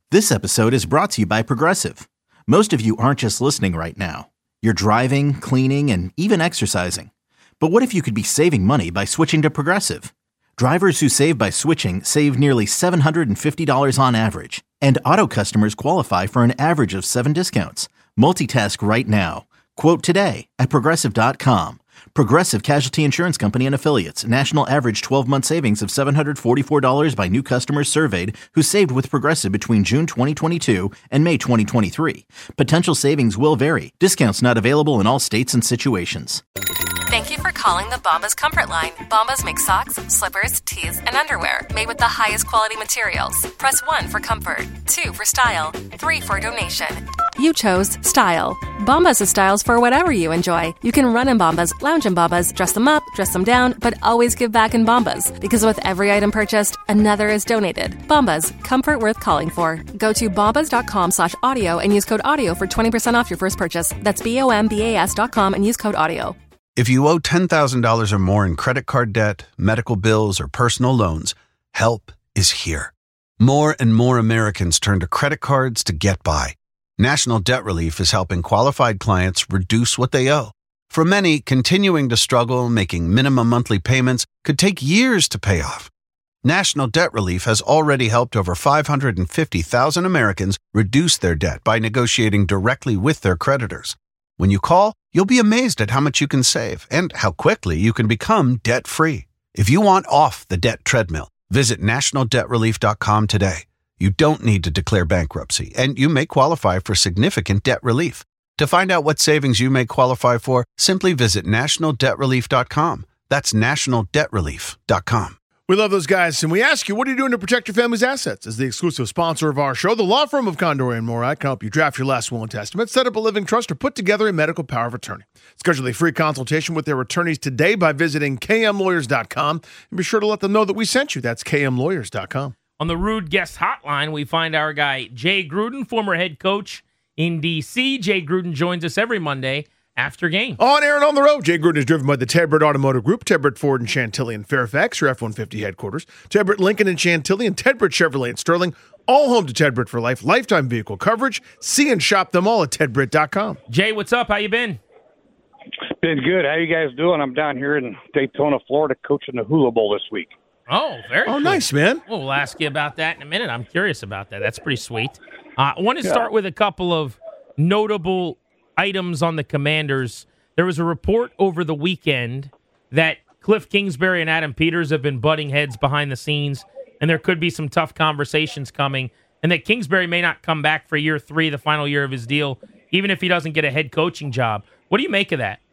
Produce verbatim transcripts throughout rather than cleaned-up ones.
This episode is brought to you by Progressive. Most of you aren't just listening right now. You're driving, cleaning, and even exercising. But what if you could be saving money by switching to Progressive? Drivers who save by switching save nearly seven hundred fifty dollars on average. And auto customers qualify for an average of seven discounts. Multitask right now. Quote today at Progressive dot com. Progressive Casualty Insurance Company and Affiliates. National average twelve-month savings of seven hundred forty-four dollars by new customers surveyed who saved with Progressive between June twenty twenty-two and May twenty twenty-three. Potential savings will vary. Discounts not available in all states and situations. Thank you for calling the Bombas Comfort Line. Bombas make socks, slippers, tees, and underwear made with the highest quality materials. Press one for comfort, two for style, three for donation. You chose style. Bombas has styles for whatever you enjoy. You can run in Bombas, lounge in Bombas, dress them up, dress them down, but always give back in Bombas. Because with every item purchased, another is donated. Bombas, comfort worth calling for. Go to bombas.com slash audio and use code audio for twenty percent off your first purchase. That's B-O-M-B-A-S dot com and use code audio. If you owe ten thousand dollars or more in credit card debt, medical bills, or personal loans, help is here. More and more Americans turn to credit cards to get by. National Debt Relief is helping qualified clients reduce what they owe. For many, continuing to struggle making minimum monthly payments could take years to pay off. National Debt Relief has already helped over five hundred fifty thousand Americans reduce their debt by negotiating directly with their creditors. When you call, you'll be amazed at how much you can save and how quickly you can become debt-free. If you want off the debt treadmill, visit national debt relief dot com today. You don't need to declare bankruptcy, and you may qualify for significant debt relief. To find out what savings you may qualify for, simply visit national debt relief dot com. That's national debt relief dot com. We love those guys, and we ask you, what are you doing to protect your family's assets? As the exclusive sponsor of our show, the law firm of Condor and Morat can help you draft your last will and testament, set up a living trust, or put together a medical power of attorney. Schedule a free consultation with their attorneys today by visiting k m lawyers dot com, and be sure to let them know that we sent you. That's k m lawyers dot com. On the Rude Guest Hotline, we find our guy, Jay Gruden, former head coach in D C. Jay Gruden joins us every Monday after game. On air and on the road, Jay Gruden is driven by the Ted Britt Automotive Group, Ted Britt Ford and Chantilly in Fairfax, your F one fifty headquarters, Ted Britt Lincoln and Chantilly, and Ted Britt Chevrolet in Sterling, all home to Ted Britt for life, lifetime vehicle coverage. See and shop them all at ted britt dot com. Jay, what's up? How you been? Been good. How you guys doing? I'm down here in Daytona, Florida, coaching the Hula Bowl this week. Oh, very Oh, cool. nice, man. Well, we'll ask you about that in a minute. I'm curious about that. That's pretty sweet. Uh, I want to start with a couple of notable items on the Commanders. There was a report over the weekend that Cliff Kingsbury and Adam Peters have been butting heads behind the scenes, and there could be some tough conversations coming, and that Kingsbury may not come back for year three, the final year of his deal, even if he doesn't get a head coaching job. What do you make of that?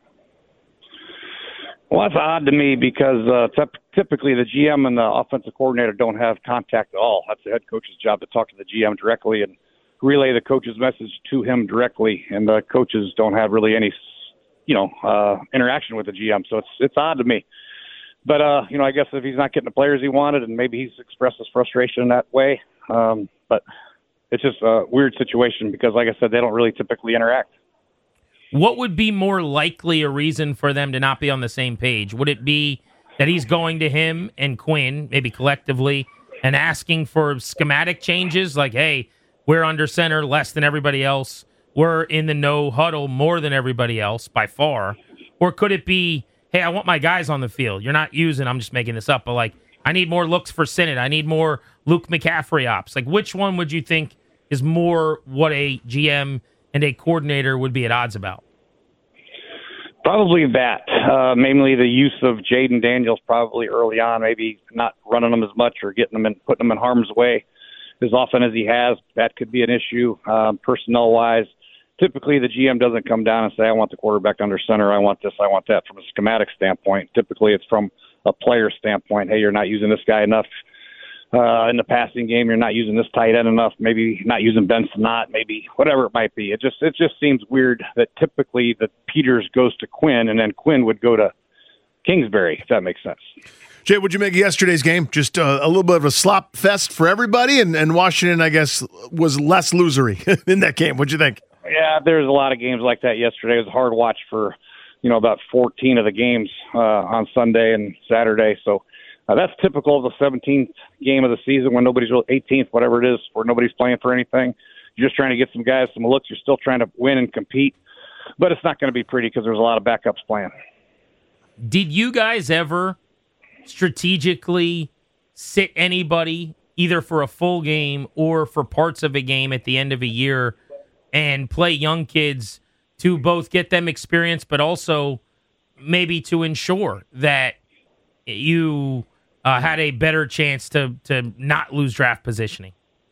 Well, that's odd to me because uh, t- typically the G M and the offensive coordinator don't have contact at all. That's the head coach's job to talk to the G M directly and relay the coach's message to him directly, and the coaches don't have really any, you know, uh, interaction with the G M. So it's it's odd to me. But, uh, you know, I guess if he's not getting the players he wanted, and maybe he's expressed his frustration in that way. Um, but it's just a weird situation because, like I said, they don't really typically interact. What would be more likely a reason for them to not be on the same page? Would it be that he's going to him and Quinn, maybe collectively, and asking for schematic changes like, hey, we're under center less than everybody else, we're in the no huddle more than everybody else by far? Or could it be, hey, I want my guys on the field. You're not using, I'm just making this up, but like, I need more looks for Sinnott. I need more Luke McCaffrey ops. Like, which one would you think is more what a G M and a coordinator would be at odds about? Probably that. Uh, mainly the use of Jaden Daniels probably early on, maybe not running them as much or getting them in, putting them in harm's way as often as he has. That could be an issue um, personnel-wise. Typically, the G M doesn't come down and say, I want the quarterback under center, I want this, I want that from a schematic standpoint. Typically, it's from a player standpoint. Hey, you're not using this guy enough uh, in the passing game. You're not using this tight end enough. Maybe not using Ben Sinnott, maybe whatever it might be. It just it just seems weird that typically that Peters goes to Quinn and then Quinn would go to Kingsbury, if that makes sense. Jay, what'd you make of yesterday's game? Just uh, a little bit of a slop fest for everybody, and, and Washington, I guess, was less losery in that game. What'd you think? Yeah, there's a lot of games like that yesterday. It was a hard watch for, you know, about fourteen of the games uh, on Sunday and Saturday. So Uh, that's typical of the seventeenth game of the season when nobody's really eighteenth, whatever it is, where nobody's playing for anything. You're just trying to get some guys some looks. You're still trying to win and compete, but it's not going to be pretty because there's a lot of backups playing. Did you guys ever strategically sit anybody either for a full game or for parts of a game at the end of a year and play young kids to both get them experience, but also maybe to ensure that you uh, had a better chance to to not lose draft positioning?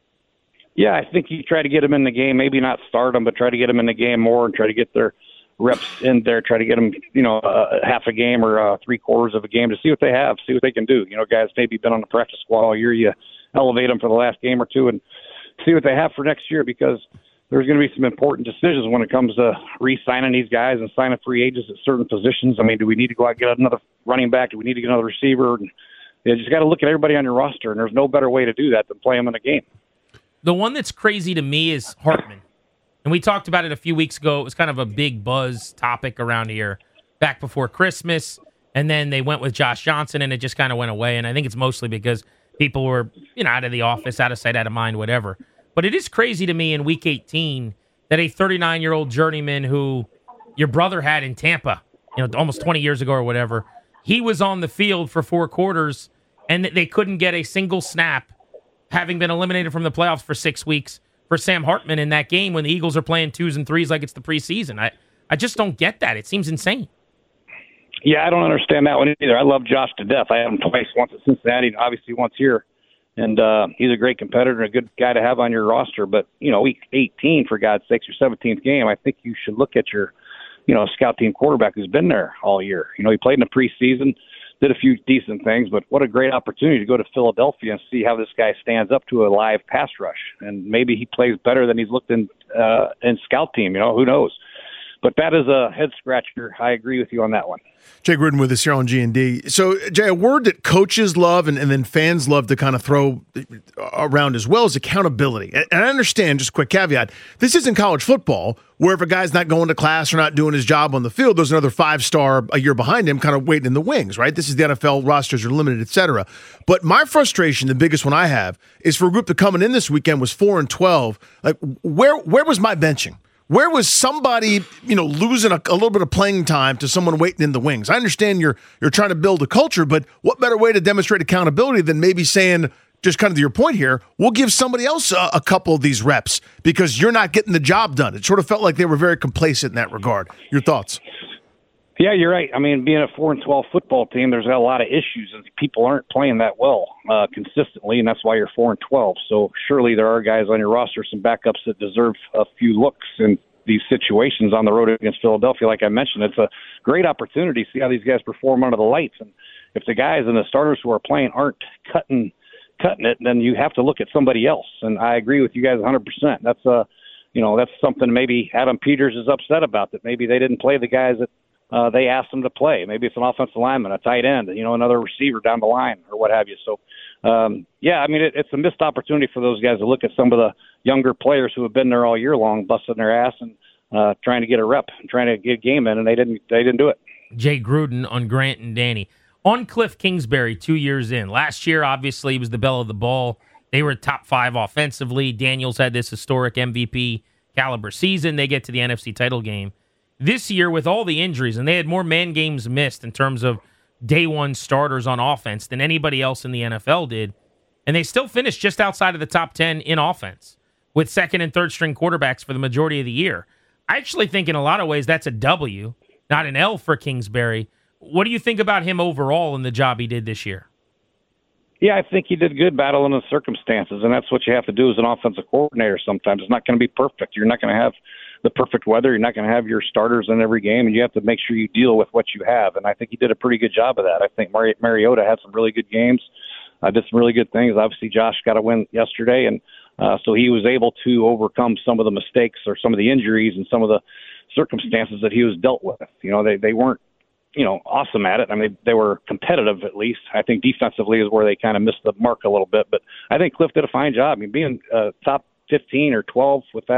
Yeah, I think you try to get them in the game, maybe not start them, but try to get them in the game more and try to get their reps in there, try to get them, you know, uh, half a game or uh, three quarters of a game to see what they have, see what they can do. You know, guys maybe been on the practice squad all year, you elevate them for the last game or two and see what they have for next year, because there's going to be some important decisions when it comes to re-signing these guys and signing free agents at certain positions. I mean, do we need to go out and get another running back? Do we need to get another receiver? And you just got to look at everybody on your roster, and there's no better way to do that than play them in a game. The one that's crazy to me is Hartman. And we talked about it a few weeks ago. It was kind of a big buzz topic around here back before Christmas. And then they went with Josh Johnson, and it just kind of went away. And I think it's mostly because people were, you know, out of the office, out of sight, out of mind, whatever. But it is crazy to me in Week eighteen that a thirty-nine-year-old journeyman who your brother had in Tampa, you know, almost twenty years ago or whatever, he was on the field for four quarters, and they couldn't get a single snap, having been eliminated from the playoffs for six weeks for Sam Hartman in that game when the Eagles are playing twos and threes like it's the preseason. I, I just don't get that. It seems insane. Yeah, I don't understand that one either. I love Josh to death. I had him twice, once at Cincinnati, obviously once here. And uh, he's a great competitor and a good guy to have on your roster. But, you know, week eighteen, for God's sakes, your seventeenth game, I think you should look at your, you know, scout team quarterback who's been there all year. You know, he played in the preseason, did a few decent things, but what a great opportunity to go to Philadelphia and see how this guy stands up to a live pass rush. And maybe he plays better than he's looked in uh, in scout team. You know, who knows? But that is a head-scratcher. I agree with you on that one. Jay Gruden with us here on G and D. So, Jay, a word that coaches love and, and then fans love to kind of throw around as well is accountability. And, and I understand, just a quick caveat, this isn't college football where if a guy's not going to class or not doing his job on the field, there's another five-star a year behind him kind of waiting in the wings, right? This is the N F L, rosters are limited, et cetera. But my frustration, the biggest one I have, is for a group that coming in this weekend was four and twelve. Like, where where was my benching? Where was somebody, you know, losing a, a little bit of playing time to someone waiting in the wings? I understand you're you're trying to build a culture, but what better way to demonstrate accountability than maybe saying, just kind of to your point here, we'll give somebody else a, a couple of these reps because you're not getting the job done. It sort of felt like they were very complacent in that regard. Your thoughts? Yeah, you're right. I mean, being a four and twelve football team, there's a lot of issues, and people aren't playing that well uh, consistently, and that's why you're four and twelve. So surely there are guys on your roster, some backups that deserve a few looks in these situations on the road against Philadelphia. Like I mentioned, it's a great opportunity to see how these guys perform under the lights. And if the guys and the starters who are playing aren't cutting cutting it, then you have to look at somebody else. And I agree with you guys one hundred percent. That's a, you know, that's something maybe Adam Peters is upset about, that maybe they didn't play the guys that Uh, they asked them to play. Maybe it's an offensive lineman, a tight end, you know, another receiver down the line or what have you. So, um, yeah, I mean, it, it's a missed opportunity for those guys to look at some of the younger players who have been there all year long, busting their ass and uh, trying to get a rep and trying to get a game in, and they didn't. They didn't do it. Jay Gruden on Grant and Danny. On Cliff Kingsbury, two years in. Last year, obviously, he was the belle of the ball. They were top five offensively. Daniels had this historic M V P caliber season. They get to the N F C title game. This year, with all the injuries, and they had more man games missed in terms of day one starters on offense than anybody else in the N F L did, and they still finished just outside of the top ten in offense with second and third string quarterbacks for the majority of the year. I actually think in a lot of ways that's a W, not an L for Kingsbury. What do you think about him overall in the job he did this year? Yeah, I think he did good battling the circumstances, and that's what you have to do as an offensive coordinator sometimes. It's not going to be perfect. You're not going to have the perfect weather. You're not going to have your starters in every game, and you have to make sure you deal with what you have. And I think he did a pretty good job of that. I think Mari- Mariota had some really good games, uh, did some really good things. Obviously, Josh got a win yesterday, and uh, so he was able to overcome some of the mistakes or some of the injuries and some of the circumstances that he was dealt with. You know, they, they weren't, you know, awesome at it. I mean, they were competitive at least. I think defensively is where they kind of missed the mark a little bit. But I think Cliff did a fine job. I mean, being uh, top fifteen or twelve with that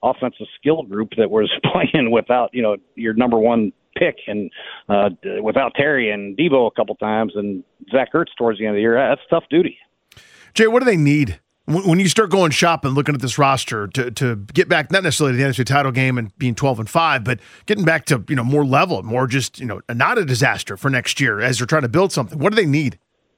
offensive skill group that was playing without, you know, your number one pick and uh, without Terry and Debo a couple times and Zach Ertz towards the end of the year. That's tough duty. Jay, what do they need? When you start going shopping, looking at this roster to to get back, not necessarily to the N F C title game and being twelve and five, but getting back to, you know, more level, more just, you know, not a disaster for next year as they're trying to build something. What do they need?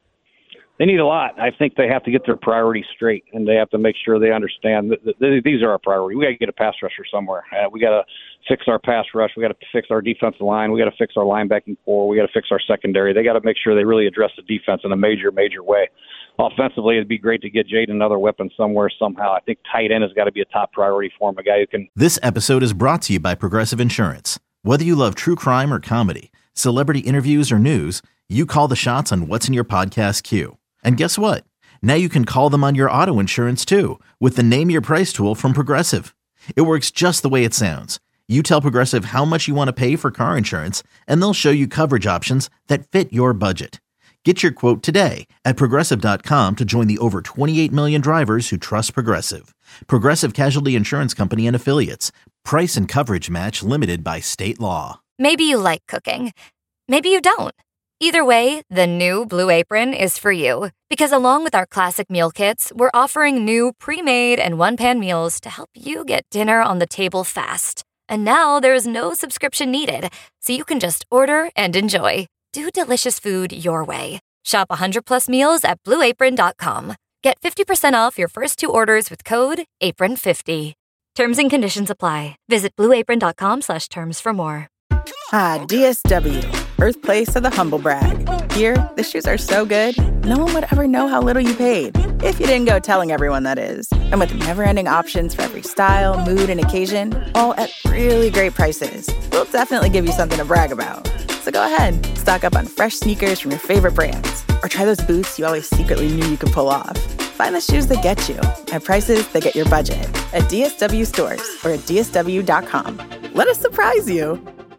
They need a lot. I think they have to get their priorities straight, and they have to make sure they understand that, that, that these are our priorities. We got to get a pass rusher somewhere. Uh, we got to fix our pass rush. We got to fix our defensive line. We got to fix our linebacking core. We got to fix our secondary. They got to make sure they really address the defense in a major, major way. Offensively, it'd be great to get Jaden another weapon somewhere, somehow. I think tight end has got to be a top priority for him, a guy who can. This episode is brought to you by Progressive Insurance. Whether you love true crime or comedy, celebrity interviews or news, you call the shots on what's in your podcast queue. And guess what? Now you can call them on your auto insurance too with the Name Your Price tool from Progressive. It works just the way it sounds. You tell Progressive how much you want to pay for car insurance, and they'll show you coverage options that fit your budget. Get your quote today at Progressive dot com to join the over twenty-eight million drivers who trust Progressive. Progressive Casualty Insurance Company and Affiliates. Price and coverage match limited by state law. Maybe you like cooking. Maybe you don't. Either way, the new Blue Apron is for you. Because along with our classic meal kits, we're offering new pre-made and one-pan meals to help you get dinner on the table fast. And now there's no subscription needed, so you can just order and enjoy. Do delicious food your way. Shop one hundred plus meals at blue apron dot com. Get fifty percent off your first two orders with code apron fifty. Terms and conditions apply. Visit blue apron dot com slash terms for more. Ah, D S W, birthplace of the humble brag. Here, the shoes are so good, no one would ever know how little you paid. If you didn't go telling everyone, that is. And with never-ending options for every style, mood, and occasion, all at really great prices, we'll definitely give you something to brag about. So go ahead, stock up on fresh sneakers from your favorite brands, or try those boots you always secretly knew you could pull off. Find the shoes that get you at prices that get your budget at D S W stores or at D S W dot com. Let us surprise you.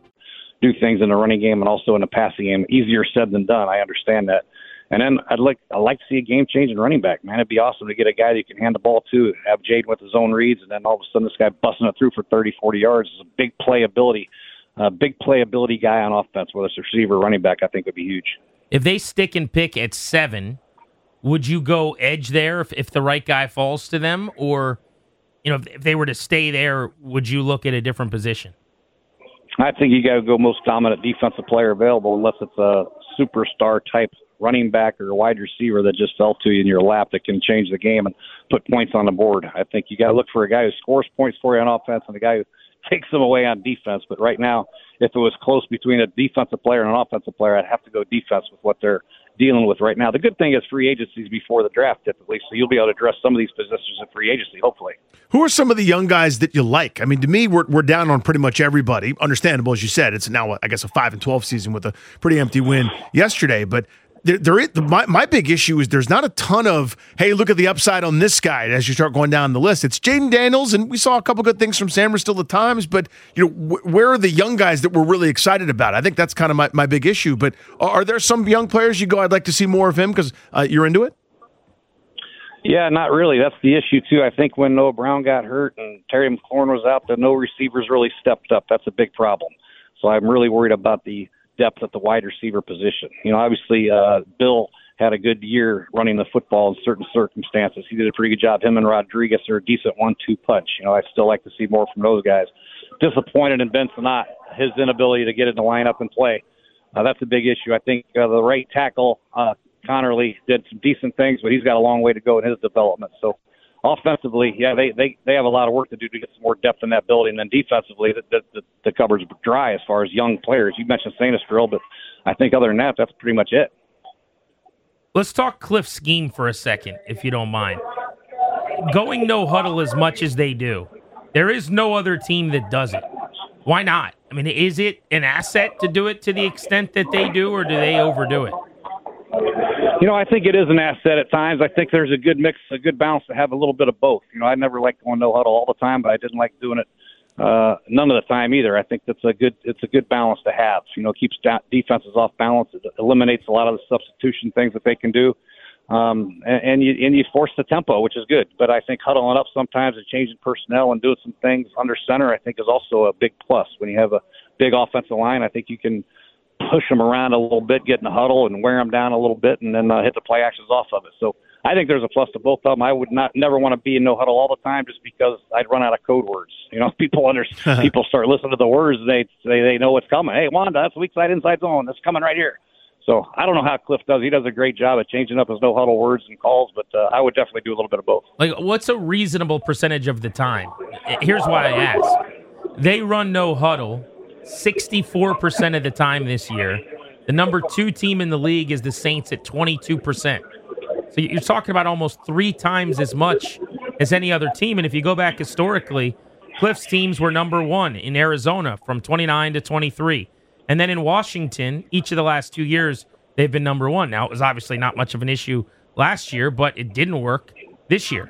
Do things in the running game and also in the passing game. Easier said than done. I understand that. And then I'd like I'd like to see a game-changing running back, man. It'd be awesome to get a guy that you can hand the ball to, have Jaden with his own reads, and then all of a sudden this guy busting it through for thirty, forty yards is a big playability, a big playability guy on offense, whether it's a receiver or running back, I think would be huge. If they stick and pick at seven, would you go edge there if, if the right guy falls to them? Or, you know, if, if they were to stay there, would you look at a different position? I think you got to go most dominant defensive player available, unless it's a superstar type running back or a wide receiver that just fell to you in your lap that can change the game and put points on the board. I think you got to look for a guy who scores points for you on offense and a guy who takes them away on defense. But right now, if it was close between a defensive player and an offensive player, I'd have to go defense with what they're dealing with right now. The good thing is free agencies before the draft typically, so you'll be able to address some of these positions in free agency, hopefully. Who are some of the young guys that you like? I mean, to me, we're we're down on pretty much everybody. Understandable, as you said. It's now, I guess, a five and twelve season with a pretty empty win yesterday. But there, there is, my my big issue is there's not a ton of, hey, look at the upside on this guy as you start going down the list. It's Jaden Daniels, and we saw a couple good things from Sam still at times. But you know, wh- where are the young guys that we're really excited about? I think that's kind of my, my big issue. But are, are there some young players you go, I'd like to see more of him because uh, you're into it? Yeah, not really. That's the issue, too. I think when Noah Brown got hurt and Terry McLaurin was out, the no receivers really stepped up. That's a big problem. So I'm really worried about the depth at the wide receiver position. You know, obviously, uh, Bill had a good year running the football in certain circumstances. He did a pretty good job. Him and Rodriguez are a decent one two punch. You know, I still like to see more from those guys. Disappointed in Ben Sinnott, his inability to get in the lineup and play. Uh, that's a big issue. I think uh, the right tackle, uh, Connerly, did some decent things, but he's got a long way to go in his development. So offensively, yeah, they, they, they have a lot of work to do to get some more depth in that building. And then defensively, the, the, the, the cupboard's dry as far as young players. You mentioned Sainristil, but I think other than that, that's pretty much it. Let's talk Cliff's scheme for a second, if you don't mind. Going no huddle as much as they do, there is no other team that does it. Why not? I mean, is it an asset to do it to the extent that they do, or do they overdo it? You know, I think it is an asset at times. I think there's a good mix, a good balance to have a little bit of both. You know, I never liked going no huddle all the time, but I didn't like doing it uh, none of the time either. I think that's a good, it's a good balance to have. You know, it keeps defenses off balance. It eliminates a lot of the substitution things that they can do. Um, and, and you and you force the tempo, which is good. But I think huddling up sometimes and changing personnel and doing some things under center, I think, is also a big plus. When you have a big offensive line, I think you can push them around a little bit, get in the huddle, and wear them down a little bit, and then uh, hit the play actions off of it. So I think there's a plus to both of them. I would not never want to be in no huddle all the time, just because I'd run out of code words. You know, people under people start listening to the words, they they they know what's coming. Hey, Wanda, that's weak side, inside zone. That's coming right here. So I don't know how Cliff does. He does a great job at changing up his no huddle words and calls, but uh, I would definitely do a little bit of both. Like, what's a reasonable percentage of the time? Here's why I ask. They run no huddle sixty-four percent of the time this year. The number two team in the league is the Saints at twenty-two percent. So you're talking about almost three times as much as any other team. And if you go back historically, Cliff's teams were number one in Arizona from twenty-nine to twenty-three. And then in Washington, each of the last two years, they've been number one. Now, it was obviously not much of an issue last year, but it didn't work this year.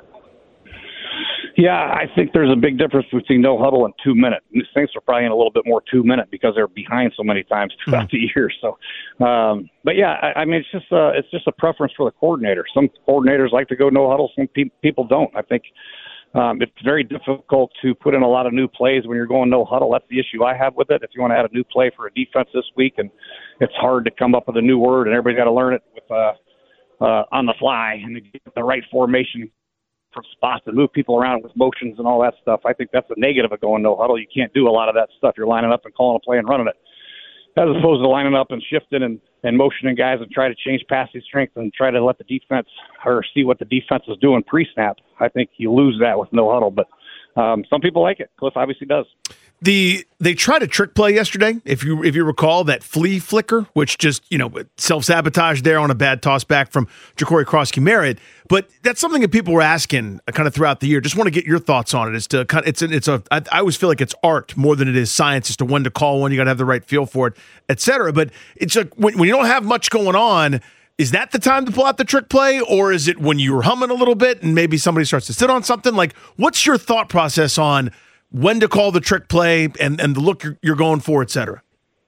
Yeah, I think there's a big difference between no huddle and two minute. The Saints are probably in a little bit more two minute because they're behind so many times throughout mm-hmm. the year. So, um, but yeah, I, I mean, it's just uh, it's just a preference for the coordinator. Some coordinators like to go no huddle. Some pe- people don't. I think um, it's very difficult to put in a lot of new plays when you're going no huddle. That's the issue I have with it. If you want to add a new play for a defense this week, and it's hard to come up with a new word, and everybody's got to learn it with uh, uh, on the fly and get the right formation from spots and move people around with motions and all that stuff. I think that's the negative of going no huddle. You can't do a lot of that stuff. You're lining up and calling a play and running it, as opposed to lining up and shifting and, and motioning guys and try to change passing strength and try to let the defense or see what the defense is doing pre-snap. I think you lose that with no huddle, but um, some people like it. Cliff obviously does. The they tried a trick play yesterday, if you if you recall, that flea flicker, which just, you know, self-sabotage there on a bad toss back from Ja'Cory Krosky-Merritt. But that's something that people were asking kind of throughout the year. Just want to get your thoughts on it. As to kind of, it's a, it's a I, I always feel like it's art more than it is science as to when to call one. You got to have the right feel for it, et cetera. But it's like when, when you don't have much going on, is that the time to pull out the trick play, or is it when you're humming a little bit and maybe somebody starts to sit on something? Like, what's your thought process on when to call the trick play and, and the look you're, you're going for, et cetera?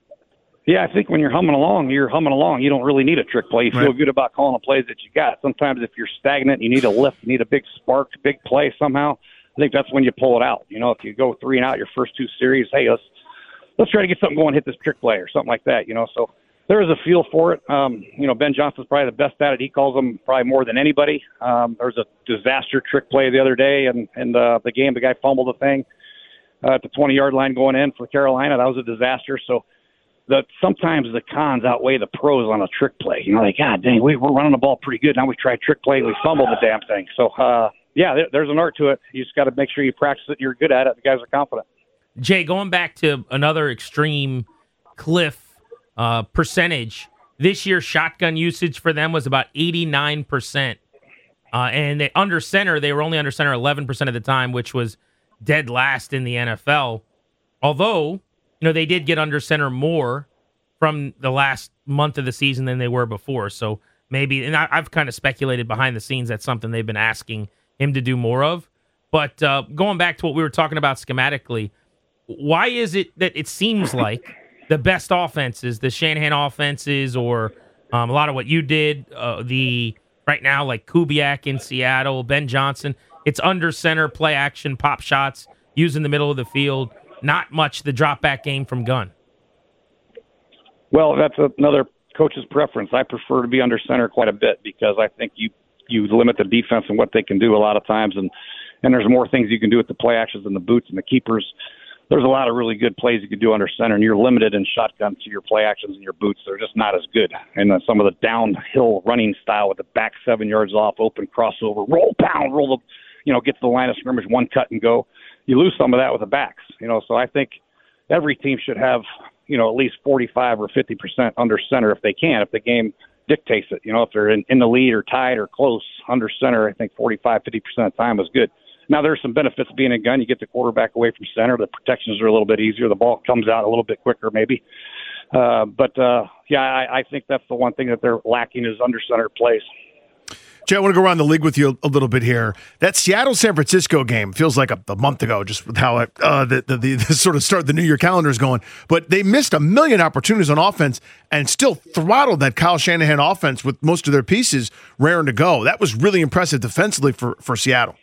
Yeah, I think when you're humming along, you're humming along. You don't really need a trick play. You feel right. good about calling the plays that you got. Sometimes if you're stagnant, you need a lift, you need a big spark, big play somehow. I think that's when you pull it out. You know, if you go three and out your first two series, hey, let's let's try to get something going, hit this trick play or something like that, you know. So there is a feel for it. Um, you know, Ben Johnson's probably the best at it. He calls them probably more than anybody. Um, there was a disaster trick play the other day, and, and uh, the game, the guy fumbled the thing Uh, at the twenty-yard line going in for Carolina. That was a disaster. So the sometimes the cons outweigh the pros on a trick play. You know, like, God dang, we, we're running the ball pretty good. Now we try trick play and we fumbled the damn thing. So, uh, yeah, there, there's an art to it. You just got to make sure you practice it. You're good at it. The guys are confident. Jay, going back to another extreme Cliff uh, percentage, this year shotgun usage for them was about eighty-nine percent. Uh, and they under center, they were only under center eleven percent of the time, which was dead last in the N F L. Although, you know, they did get under center more from the last month of the season than they were before. So maybe, and I, I've kind of speculated behind the scenes that's something they've been asking him to do more of. But uh, going back to what we were talking about schematically, why is it that it seems like the best offenses, the Shanahan offenses, or um, a lot of what you did, uh, the right now, like Kubiak in Seattle, Ben Johnson, it's under center, play action, pop shots, using the middle of the field. Not much the drop back game from Gunn. Well, that's another coach's preference. I prefer to be under center quite a bit because I think you you limit the defense and what they can do a lot of times, and and there's more things you can do with the play actions and the boots and the keepers. There's a lot of really good plays you can do under center, and you're limited in shotgun to your play actions and your boots. They're just not as good. And then some of the downhill running style with the back seven yards off, open crossover, roll, pound, roll the you know, get to the line of scrimmage, one cut and go. You lose some of that with the backs, you know, so I think every team should have, you know, at least forty-five or fifty percent under center if they can, if the game dictates it. You know, if they're in, in the lead or tied or close, under center, I think forty-five, fifty percent of the time is good. Now, there's some benefits of being a gun. You get the quarterback away from center. The protections are a little bit easier. The ball comes out a little bit quicker maybe. Uh, but, uh, yeah, I, I think that's the one thing that they're lacking is under center plays. Jay, I want to go around the league with you a little bit here. That Seattle-San Francisco game feels like a, a month ago, just with how it, uh, the, the, the, the sort of start the New Year calendar is going. But they missed a million opportunities on offense and still throttled that Kyle Shanahan offense with most of their pieces raring to go. That was really impressive defensively for, for Seattle.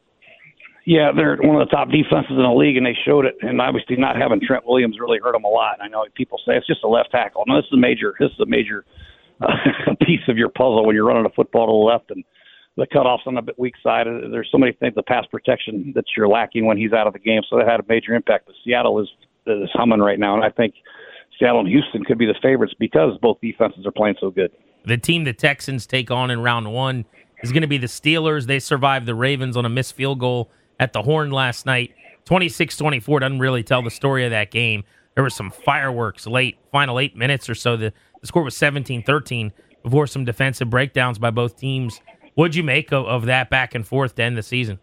Yeah, they're one of the top defenses in the league, and they showed it. And obviously, not having Trent Williams really hurt them a lot. And I know people say it's just a left tackle. No, this is a major. This is a major uh, piece of your puzzle when you're running a football to the left and the cutoffs on the weak side. There's so many things, the pass protection that you're lacking when he's out of the game. So that had a major impact. But Seattle is is humming right now, and I think Seattle and Houston could be the favorites because both defenses are playing so good. The team the Texans take on in round one is going to be the Steelers. They survived the Ravens on a missed field goal at the Horn last night. twenty-six twenty-four doesn't really tell the story of that game. There was some fireworks late, final eight minutes or so. The, the score was seventeen thirteen before some defensive breakdowns by both teams. What'd you make of, of that back and forth to end the season?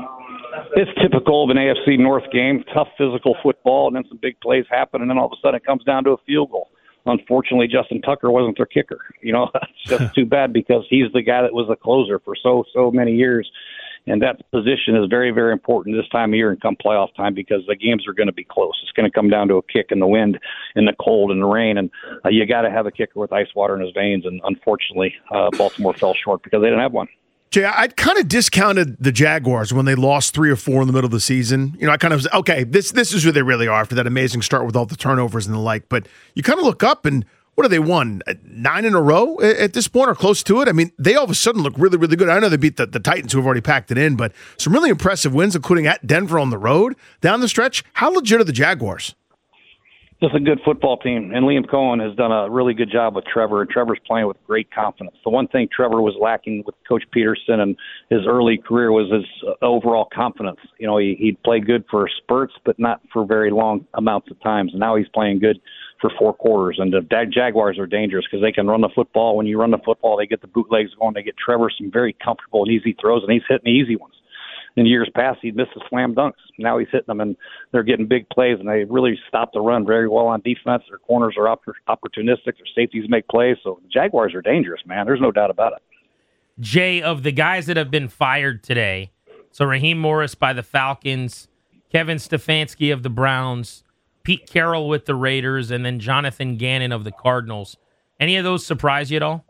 It's typical of an A F C North game, tough physical football, and then some big plays happen, and then all of a sudden it comes down to a field goal. Unfortunately, Justin Tucker wasn't their kicker. You know, it's just too bad because he's the guy that was a closer for so, so many years. And that position is very, very important this time of year and come playoff time because the games are going to be close. It's going to come down to a kick in the wind, in the cold, and the rain. And uh, you got to have a kicker with ice water in his veins. And unfortunately, uh, Baltimore fell short because they didn't have one. Jay, I kind of discounted the Jaguars when they lost three or four in the middle of the season. You know, I kind of was, okay, this this is who they really are after that amazing start with all the turnovers and the like. But you kind of look up and what have they won? Nine in a row at this point or close to it? I mean, they all of a sudden look really, really good. I know they beat the, the Titans who have already packed it in, but some really impressive wins, including at Denver on the road down the stretch. How legit are the Jaguars? It's a good football team, and Liam Cohen has done a really good job with Trevor, and Trevor's playing with great confidence. The one thing Trevor was lacking with Coach Peterson and his early career was his overall confidence. You know, he, he'd play good for spurts, but not for very long amounts of times. And now he's playing good for four quarters. And the Jaguars are dangerous because they can run the football. When you run the football, they get the bootlegs going. They get Trevor some very comfortable and easy throws, and he's hitting the easy ones. In years past, he'd miss the slam dunks. Now he's hitting them, and they're getting big plays, and they really stop the run very well on defense. Their corners are opportunistic. Their safeties make plays. So the Jaguars are dangerous, man. There's no doubt about it. Jay, of the guys that have been fired today, so Raheem Morris by the Falcons, Kevin Stefanski of the Browns, Pete Carroll with the Raiders, and then Jonathan Gannon of the Cardinals. Any of those surprise you at all?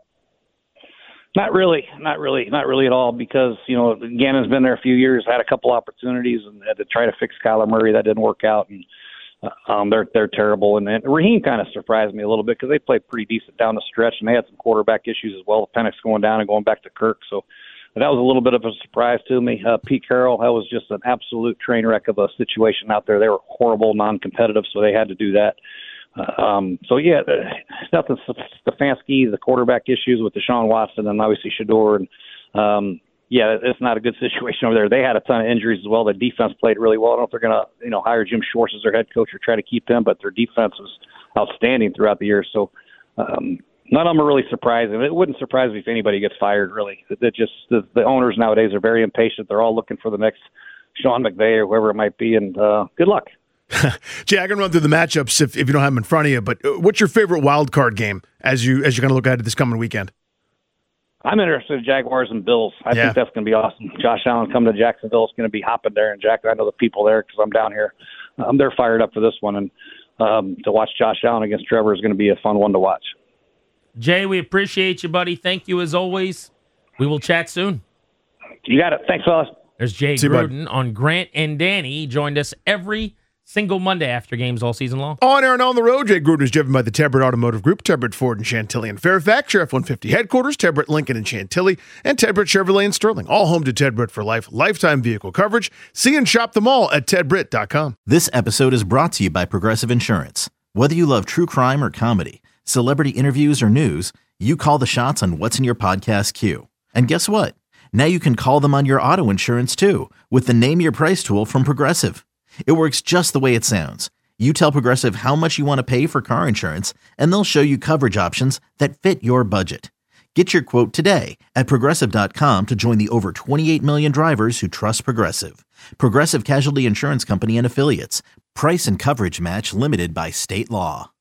Not really, not really, not really at all because, you know, Gannon's been there a few years, had a couple opportunities and had to try to fix Kyler Murray. That didn't work out, and uh, um, they're they're terrible. And, and Raheem kind of surprised me a little bit because they played pretty decent down the stretch, and they had some quarterback issues as well. Penix going down and going back to Kirk, so that was a little bit of a surprise to me. Uh, Pete Carroll, that was just an absolute train wreck of a situation out there. They were horrible, non-competitive, so they had to do that. Uh, um, so, yeah, nothing. Stefanski, the quarterback issues with Deshaun Watson, and obviously Shador. And, um, yeah, it's not a good situation over there. They had a ton of injuries as well. The defense played really well. I don't know if they're going to, you know, hire Jim Schwartz as their head coach or try to keep him, but their defense was outstanding throughout the year. So um, none of them are really surprising. It wouldn't surprise me if anybody gets fired, really. That just the, the owners nowadays are very impatient. They're all looking for the next Sean McVay or whoever it might be, and uh, good luck. Jay, I can run through the matchups if, if you don't have them in front of you, but what's your favorite wild card game as you as you're going to look at it this coming weekend? I'm interested in Jaguars and Bills. I yeah. think that's going to be awesome. Josh Allen coming to Jacksonville is going to be hopping there, and Jack, I know the people there because I'm down here. Um, they're fired up for this one, and um, to watch Josh Allen against Trevor is going to be a fun one to watch. Jay, we appreciate you, buddy. Thank you as always. We will chat soon. You got it. Thanks, fellas. There's Jay See Gruden you, on Grant and Danny. He joined us every single Monday after games all season long. On air and on the road, Jay Gruden is driven by the Tedbert Automotive Group, Tedbert Ford and Chantilly in Fairfax, your F one fifty headquarters, Tedbert Lincoln and Chantilly, and Tedbert Chevrolet in Sterling. All home to Tedbert for life, lifetime vehicle coverage. See and shop them all at ted britt dot com. This episode is brought to you by Progressive Insurance. Whether you love true crime or comedy, celebrity interviews or news, you call the shots on what's in your podcast queue. And guess what? Now you can call them on your auto insurance too with the Name Your Price tool from Progressive. It works just the way it sounds. You tell Progressive how much you want to pay for car insurance, and they'll show you coverage options that fit your budget. Get your quote today at Progressive dot com to join the over twenty-eight million drivers who trust Progressive. Progressive Casualty Insurance Company and Affiliates. Price and coverage match limited by state law.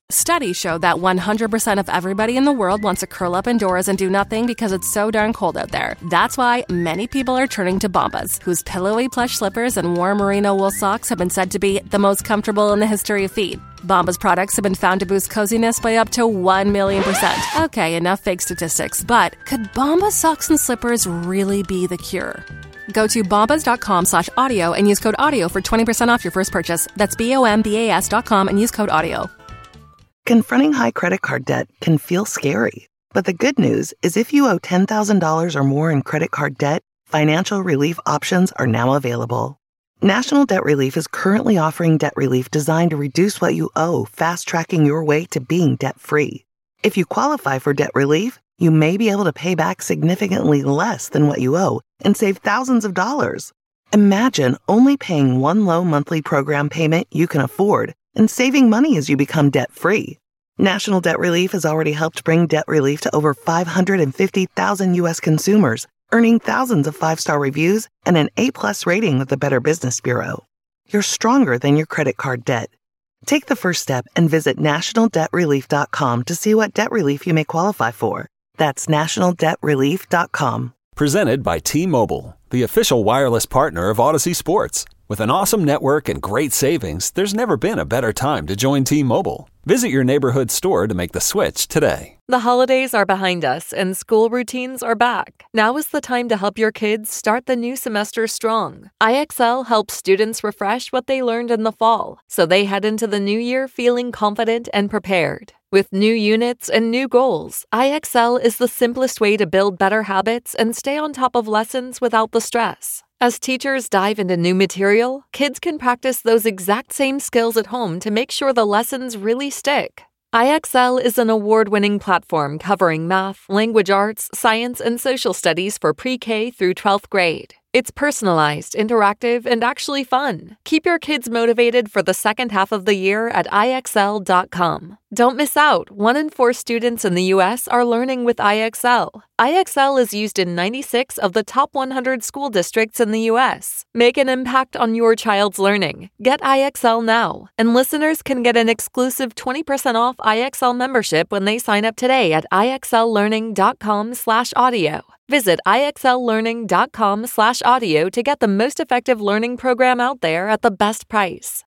Studies show that one hundred percent of everybody in the world wants to curl up indoors and do nothing because it's so darn cold out there. That's why many people are turning to Bombas, whose pillowy plush slippers and warm merino wool socks have been said to be the most comfortable in the history of feet. Bombas products have been found to boost coziness by up to one million percent. Okay, enough fake statistics, but could Bombas socks and slippers really be the cure? Go to bombas.com slash audio and use code audio for twenty percent off your first purchase. That's B-O-M-B-A-S dot com and use code audio. Confronting high credit card debt can feel scary, but the good news is if you owe ten thousand dollars or more in credit card debt, financial relief options are now available. National Debt Relief is currently offering debt relief designed to reduce what you owe, fast-tracking your way to being debt-free. If you qualify for debt relief, you may be able to pay back significantly less than what you owe and save thousands of dollars. Imagine only paying one low monthly program payment you can afford and saving money as you become debt-free. National Debt Relief has already helped bring debt relief to over five hundred fifty thousand U S consumers, earning thousands of five-star reviews and an A-plus rating with the Better Business Bureau. You're stronger than your credit card debt. Take the first step and visit national debt relief dot com to see what debt relief you may qualify for. That's national debt relief dot com. Presented by T-Mobile, the official wireless partner of Odyssey Sports. With an awesome network and great savings, there's never been a better time to join T-Mobile. Visit your neighborhood store to make the switch today. The holidays are behind us and school routines are back. Now is the time to help your kids start the new semester strong. I X L helps students refresh what they learned in the fall, so they head into the new year feeling confident and prepared. With new units and new goals, I X L is the simplest way to build better habits and stay on top of lessons without the stress. As teachers dive into new material, kids can practice those exact same skills at home to make sure the lessons really stick. I X L is an award-winning platform covering math, language arts, science, and social studies for pre-K through twelfth grade. It's personalized, interactive, and actually fun. Keep your kids motivated for the second half of the year at I X L dot com. Don't miss out. One in four students in the U S are learning with I X L. I X L is used in ninety-six of the top one hundred school districts in the U S. Make an impact on your child's learning. Get I X L now. And listeners can get an exclusive twenty percent off I X L membership when they sign up today at I X L learning dot com slash audio. Visit I X L learning dot com slash audio to get the most effective learning program out there at the best price.